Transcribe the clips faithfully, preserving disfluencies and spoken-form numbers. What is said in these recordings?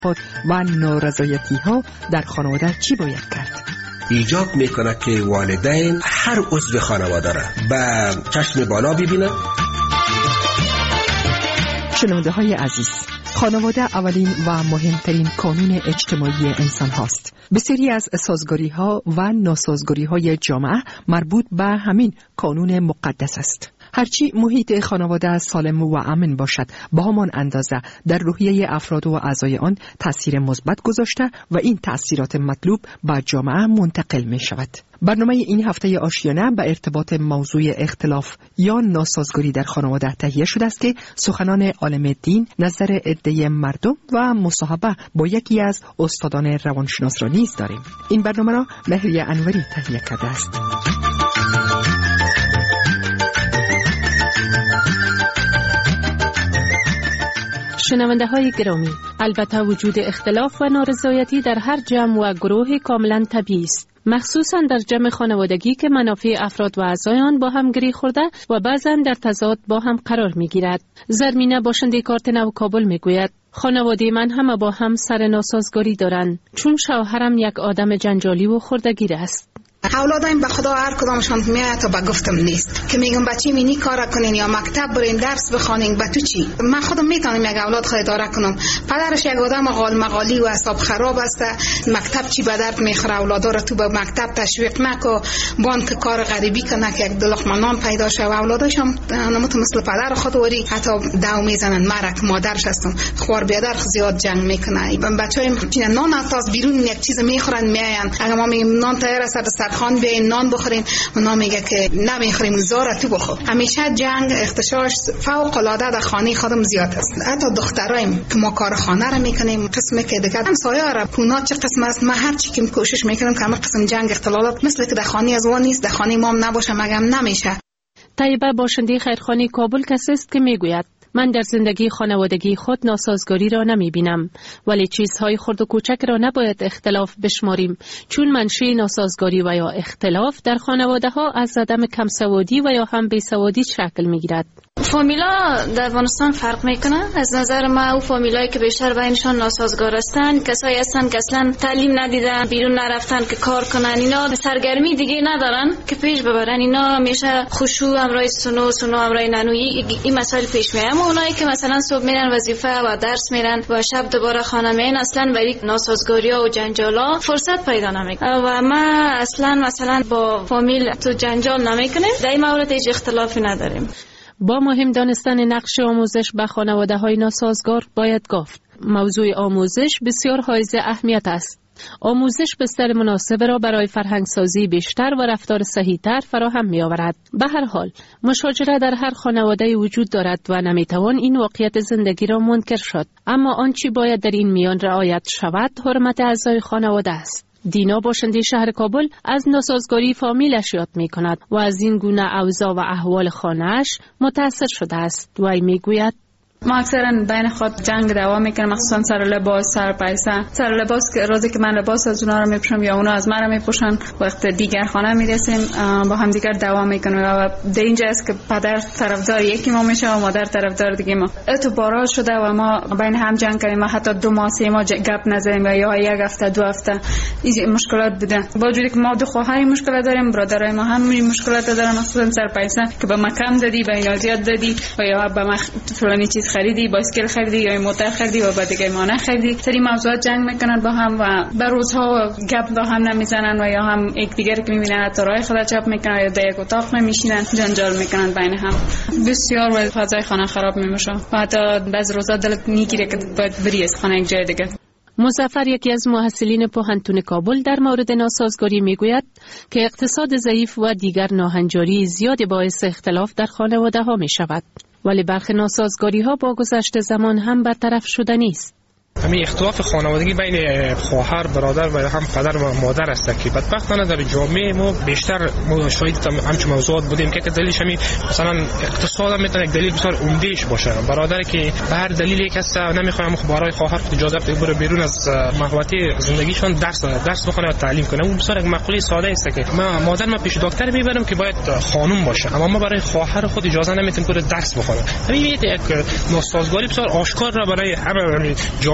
و نارضایتی ها در خانواده چی باید کرد؟ ایجاب میکنه که والدین هر عضو خانواده را به چشم بالا ببینن. شنونده های عزیز، خانواده اولین و مهمترین کانون اجتماعی انسان هاست. بسیاری از سازگاری ها و ناسازگاری های جامعه مربوط به همین کانون مقدس است. هرچی محیط خانواده سالم و امن باشد، با همان اندازه در روحیه افراد و اعضای آن تأثیر مثبت گذاشته و این تأثیرات مطلوب به جامعه منتقل می شود. برنامه این هفته آشیانه به ارتباط موضوع اختلاف یا ناسازگاری در خانواده تهیه شده است که سخنان عالم دین، نظر عده مردم و مصاحبه با یکی از استادان روانشناس را نیز داریم. این برنامه را مهریه انوری تهیه کرده است. شنونده های گرامی، البته وجود اختلاف و نارضایتی در هر جمع و گروه کاملا طبیعی است، مخصوصا در جمع خانوادگی که منافع افراد و اعضای آن با هم گره خورده و بعضا در تضاد با هم قرار می گیرد. زرمینه باشنده کارت نو کابل می گوید خانواده من همه با هم سر ناسازگاری دارند، چون شوهرم یک آدم جنجالی و خردگیر است. اولادایم به خدا هر کدامشان میاد تا به گفتم نیست که میگم بچه مینی کارا کنین یا مکتب برین درس بخونین. به تو چی؟ من خودم میتونم یک اولاد خود اداره کنم. پدرش یک آدم غال مغالی و حساب خراب است، مکتب چی به درد میخوره؟ اولادا رو تو به مکتب تشویق نکو، بانک کار غریبی کنه که یک دلخمه نان پیدا شه. و اولاداش هم نموت مثل پدر خود وری حتی دو میزنن. مرک مادرش هستم خوار بیادر زیاد جنگ میکنه. بچه‌ها چین نان از بیرون یک چیز میخورن میاین، اگه ما میگیم نان تیار است خان بیاین نان بخورین، اونا میگه که نمیخوریم زارا تو بخور. همیشه جنگ اختشاش فوق العاده در خانه خودم زیاد است. حتی دخترایم که ما کار خانه را میکنیم، قسمی که دیگه هم سایه را پونا چه قسم است، ما هر چی که کوشش میکنیم که همه قسم جنگ اختلالات مثل که در خانه از وان نیست، در خانه ما هم نباشه مگم نمیشه. طیبه باشنده خیرخانه کابل کسی است که میگوید من در زندگی خانوادگی خود ناسازگاری را نمی بینم، ولی چیزهای خرد و کوچک را نباید اختلاف بشماریم، چون منشأ ناسازگاری و یا اختلاف در خانواده ها از عدم کمسوادی و یا هم بیسوادی شکل می گیرد. فامیلا در افغانستان فرق میکنه. از نظر ما او فامیلایی که بیشتر بینشان ناسازگار هستن کسایی هستن که اصلا تعلیم ندیدن، بیرون نرفتن که کار کنن، اینا سرگرمی دیگه ندارن که پیش ببرن. اینا همیشه خشوع همراه سنو سنو همراه نانویی این مسائل پیش میاد. اما اونایی که مثلا صبح میرن وظیفه و درس میرن و شب دوباره خانه میان، اصلا برای ناسازگاری‌ها و جنجالا فرصت پیدا نمیکنه. و ما اصلا مثلا با فامیل تو جنجال نمیکنیم، در این مورد هیچ اختلافی نداریم. با مهم دانستن نقش آموزش به خانواده های ناسازگار باید گفت موضوع آموزش بسیار حائز اهمیت است. آموزش بستر مناسب را برای فرهنگسازی بیشتر و رفتار صحیح‌تر فراهم می آورد. به هر حال مشاجره در هر خانواده وجود دارد و نمیتوان این واقعیت زندگی را منکر شد، اما آنچه باید در این میان رعایت شود حرمت اعضای خانواده است. دینا باشنده شهر کابل از ناسازگاری فامیلش یاد می کند و از این گونه اوضاع و احوال خانه‌اش متأثر شده است. وی می گوید ما اکثرا بین خود جنگ دوام میکنیم، مخصوصا سر لباس، سر پیسه. سر لباس که روزی که من لباس از اونا رو میپوشم یا اونا از من رو میپوشن، وقت دیگر خانه میرسیم با هم دیگر دوام میکنیم و در اینجا است که پدر طرفدار یکی ما میشه و مادر طرفدار دیگه ما. اعتبارات شده و ما بین هم جنگ کردیم، ما حتی دو ماه سه ماه گپ نزدیم یا یک هفته دو هفته. این مشکلات بوده. با وجودی که ما دو خواهر مشکل داریم، برادرای ما هم مشکلات دارن، مخصوصا سر پیسه که به مکم دادی، به یادیات دادی و یا به ما فلانی چیز خریدی، بایسکل خریدی یا موتور خریدی و بعد دیگه ما نخریدی. سری موضوعات جنگ میکنن با هم و به روزها گپ با هم نمیزنن و یا هم یک دیگر که میبینن تا راه خدا چپ میکنن یا در یک اتاق نمیشینن، جنجال میکنن بین هم. بسیار و فضای خانه خراب میشه و حتی بعض روزا دلت میگیره که باید بری از خانه یک جای دیگه. مظفر یکی از محصلین پوهنتون کابل در مورد ناسازگاری میگوید که اقتصاد ضعیف و دیگر ناهنجاری زیاد باعث اختلاف در خانواده ها می شود، ولی برخی ناسازگاری ها با گذشت زمان هم برطرف شده نیست. همین اختلاف خانوادگی بین خواهر، برادر و هم پدر و مادر است که بدبختانه در جامعه ما بیشتر ما شاهد همچین موضوعات بودیم که دلیلش همین مثلا اقتصاد هم میتونه یک دلیل بسیار عمدهش باشه. برادر که به هر دلیلی کس نمیخوام برای خواهر خود اجازه بده بره بیرون از محوطه زندگیشون درس درس بخونه و تعلیم کنه. اون بسیار یک مقوله ساده است که ما مادر ما پیش دکتر میبرم که باید خانم باشه، اما ما برای خواهر خود اجازه نمیتونیم که درس بخونه. همین یک ناسازگاری بسیار آشکار را برای همه جامعه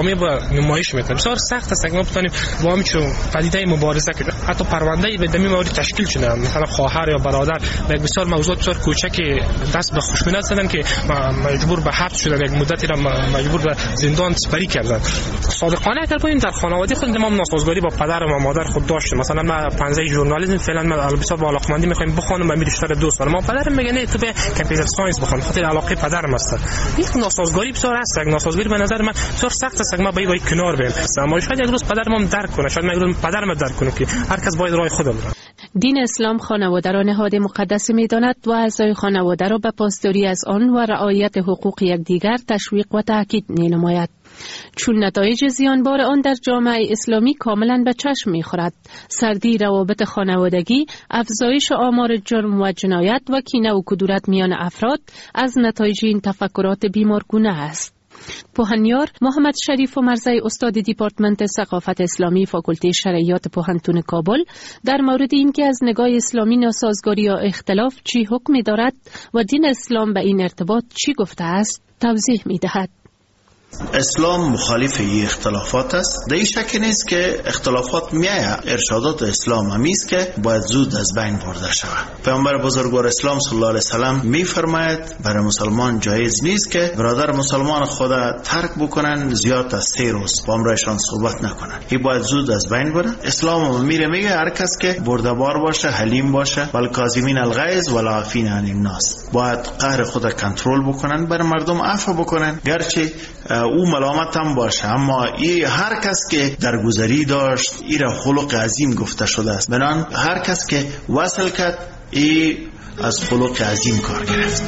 جامعه با نمایش میتونه. بسیار سخت است که ما بتونیم با همین پدیده مبارزه کنیم. حتی پرونده به دمی مورد تشکیل شده، مثلا خواهر یا برادر یک بسیار موضوعات بسیار کوچک دست به خشونت زدن که مجبور به حبس شدن، یک مدتی را مجبور به زندان سپری کردن. صادقانه اگر ببینیم در خانواده خود ما ناسازگاری با پدر و مادر خود داشتیم. مثلا ما پنجه ژورنالیسم فعلا ما بسیار با علاقمندی میخوایم بخونم و می رشته دوست دارم. ما پدرم میگه نه تو به کامپیوتر ساینس بخون، خاطر علاقه پدرم است. این ناسازگاری بسیار است. ناسازگاری به نظر من بسیار سخت است. ما باید کنار بریم. اما شاید یک روز پدرم درک کنه، شاید یک روز پدرم درک کنه که هر کس باید راه خودش بره. دین اسلام خانواده را نهاد مقدس می‌داند و اعضای خانواده را به پاسداری از آن و رعایت حقوق یکدیگر تشویق و تاکید می‌نماید. چون نتایج زیانبار آن در جامعه اسلامی کاملا به چشم می‌خورد. سردی روابط خانوادگی، افزایش آمار جرم و جنایت و کینه و کدورت میان افراد از نتایج این تفکرات بیمارگونه است. پوهنیار محمد شریف و مرزی استاد دیپارتمنت ثقافت اسلامی فاکولته شرعیات پوهنتون کابل در مورد اینکه از نگاه اسلامی ناسازگاری یا اختلاف چی حکمی دارد و دین اسلام به این ارتباط چی گفته است توضیح می‌دهد. اسلام مخالف این اختلافات است. در این شک نیست که اختلافات میآید. ارشادات اسلام همی است که باید زود از بین برده شود. پیامبر بزرگوار اسلام صلی الله علیه و سلم میفرماید برای مسلمان جایز نیست که برادر مسلمان خود ترک بکنن زیاد از سه روز با همراهشان صحبت نکنن. این باید زود از بین بره. اسلام میره میگه هر کس که بردبار باشه، حلیم باشه، والکاظمین الغیظ والعافین عن الناس، باید قهر خود کنترل بکنن، بر مردم عفو بکنن، گرچه او ملامت هم باشه، اما ای هر کس که درگذری داشت ای را خلق عظیم گفته شده است. بنان هر کس که وصل کرد ای از خلق عظیم کار گرفت.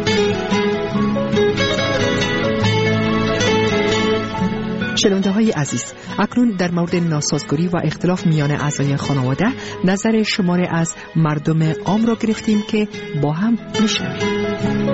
شنونده های عزیز، اکنون در مورد ناسازگاری و اختلاف میان اعضای خانواده نظر شماره از مردم عام را گرفتیم که با هم میشنویم.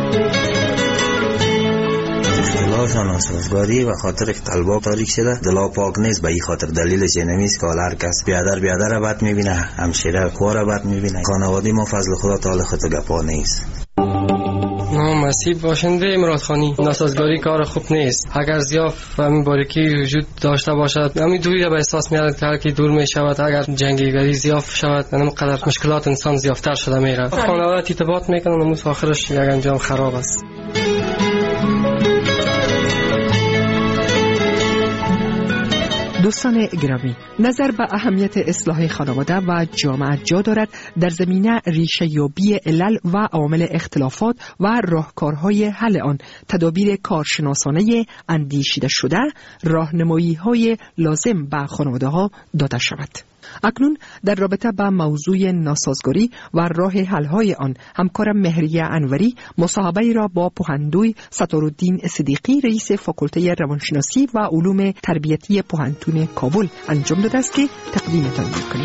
اختلاف و ناسازگاری و خاطر که طلبا تاریک شده دلا پاک نیست. به این خاطر دلیلش نمیست که هر کس بیادر بیادر را بد میبینه، همشیره کور را بد میبینه. خانوادی ما فضل خدا تعالی خود گپا نیست. نام مسیب باشنده امراد خانی. ناسازگاری کار خوب نیست. اگر زیاف و همین باریکی وجود داشته باشد همین دوری را به احساس میاد که هر کی دور می شود اگر جنگیگری زیاف شود همینقدر مشکلات انسان زیافتر شده میره. خانواده ارتباط میکنن و آخرش یک انجام خراب است. دوستان گرامی، نظر به اهمیت اصلاح خانواده و جامعه جا دارد در زمینه ریشه یابی علل و عوامل اختلافات و راهکارهای حل آن، تدابیر کارشناسانه اندیشیده شده، راهنمایی‌های لازم به خانواده‌ها داده شود. اکنون در رابطه با موضوع ناسازگاری و راه حل‌های آن همکارم مهریه انوری مصاحبه را با پوهندوی ستارالدین صدیقی رئیس فاکولته روانشناسی و علوم تربیتی پوهنتون کابل انجام داده است که تقدیمتان می‌کنیم.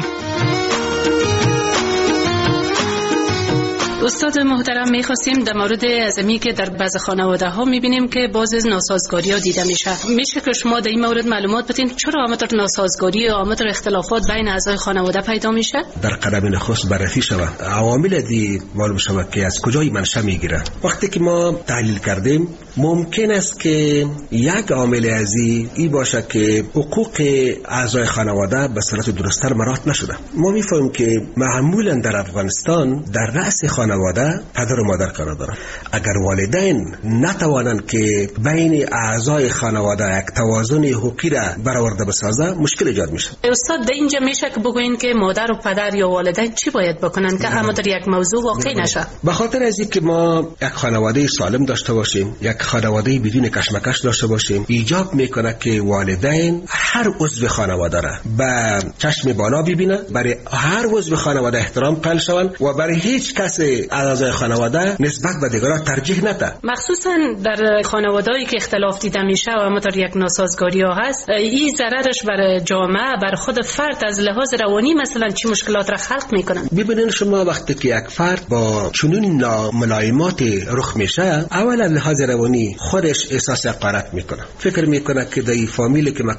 استاد محترم، می‌خواستیم در مورد ازمی که در بعض خانواده ها می‌بینیم که باز ناسازگاری ها دیده میشه. میشه که شما در این مورد معلومات بدین چرا آمدر ناسازگاری و آمدر اختلافات بین اعضای خانواده پیدا میشه؟ در قدم نخست بررسی شود عوامل دی معلوم شود که از کجای منشأ میگیره. وقتی که ما تحلیل کردیم ممکن است که یک عامل ازی ای باشه که حقوق اعضای خانواده به صورت درست‌تر مراعات نشده. ما می‌فهمیم که معمولاً در افغانستان در رأس خانواده پدر و مادر قرار دارند. اگر والدین نتوانند که بین اعضای خانواده یک توازن حقوقی را برآورده بسازه مشکل ایجاد میشه. استاد در اینجا میشه که بگوین که مادر و پدر یا والدین چی باید بکنن که اما در یک موضوع واقع نشه؟ به خاطر از اینکه ما یک خانواده سالم داشته باشیم، یک خانواده بدون کشمکش داشته باشیم، ایجاب میکنه که والدین هر عضو خانواده را به چشم بالا ببینه، برای هر عضو خانواده احترام قائل شوند و برای هیچ کس اعضای خانواده نسبت به دیگران ترجیح نده. مخصوصا در خانواده‌ای که اختلاف دیده میشه و اما در یک ناسازگاری ها هست، این ضررش بر جامعه، بر خود فرد از لحاظ روانی مثلا چی مشکلات را خلق میکنن؟ ببینید شما وقتی که یک فرد با چنین ناملایمات رخ میشه، اولا لحاظ روانی خودش احساس حقارت میکنه، فکر میکنه که در این فامیلی که من قرار دارم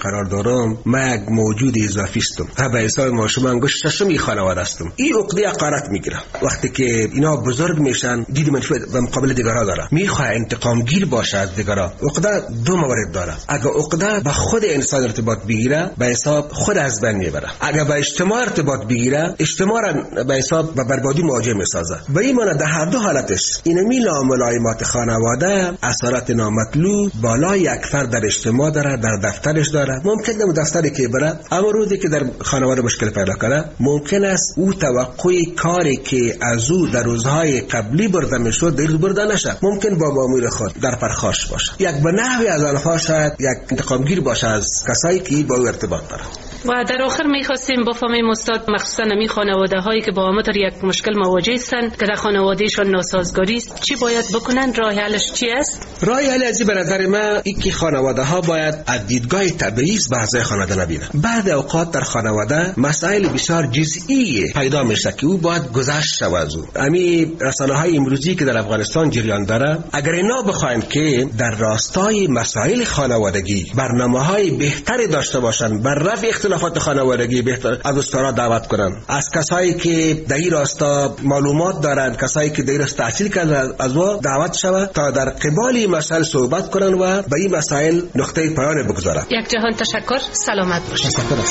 چهارم ما یک موجود اضافی هستم و به حساب ما شما انگشت ششمی خانواده هستم. این عقده حقارت میگیره وقتی که اینا بزرگ میشن، دید منفی به مقابل دیگرها داره، میخواد انتقام گیر باشه از دیگرها. عقده دو مورد داره. اگه عقده به خود انسان ارتباط بگیره به حساب خود از بین میبره. اگه به اجتماع ارتباط بگیره اجتماع را به حساب به بربادی مواجه میسازه. به این معنی در هر دو حالتش اینمی لاملایمات خانواده اثرات نامطلوب بالای یک فرد در اجتماع داره، در دفترش داره. ممکن در دفتری که بره اما روزی که در خانواده مشکل پیدا کنه ممکن است او توقع کاری که از او در روزهای قبلی برده میشد در برده نشه. ممکن با مامور خود در پرخاش باشه. یک به نحوی از آنها شاید یک انتقامگیر باشه از کسایی که با او ارتباط داره. و در آخر می‌خواستیم بفهمیم استاد، مخصوصا نمی خانواده هایی که با همه یک مشکل مواجه هستند که در خانوادهشان ناسازگاری است، چی باید بکنن؟ راه حلش چی است؟ راه حل از به نظر من این که خانواده ها باید از دیدگاه طبیعی بحث خانواده نبینن. بعد اوقات در خانواده مسائل بسیار جزئی پیدا میشه که او باید گذشت شود از او. امی رسانه‌های امروزی که در افغانستان جریان داره، اگر اینا بخواین که در راستای مسائل خانوادگی برنامه‌های بهتری داشته باشن بر رفع اختلافات خانوادگی، بهتر از استادان دعوت کنن، از کسایی که در این راستا معلومات دارند، کسایی که در این راستا تحصیل کردن از او دعوت شود تا در قبال مسائل صحبت کنن و به این مسائل نقطه پایان بگذارن. یک جهان تشکر، سلامت باشید.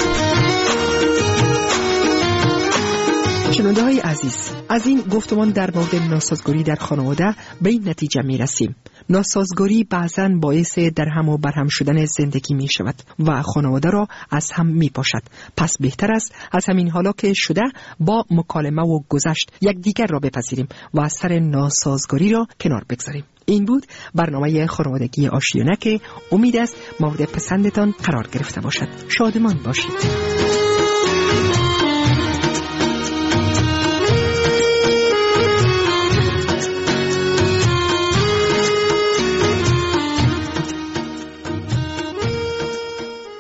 شنونده های عزیز، از این گفتمان در مورد ناسازگاری در خانواده به این نتیجه می رسیم: ناسازگاری بعضاً باعث در هم و برهم شدن زندگی می شود و خانواده را از هم می پاشد. پس بهتر است از همین حالا که شده با مکالمه و گذشت یکدیگر را بپذیریم و از سر ناسازگاری را کنار بگذاریم. این بود برنامه خانوادگی آشیانه که امید است مورد پسندتان قرار گرفته باشد. شادمان باشید.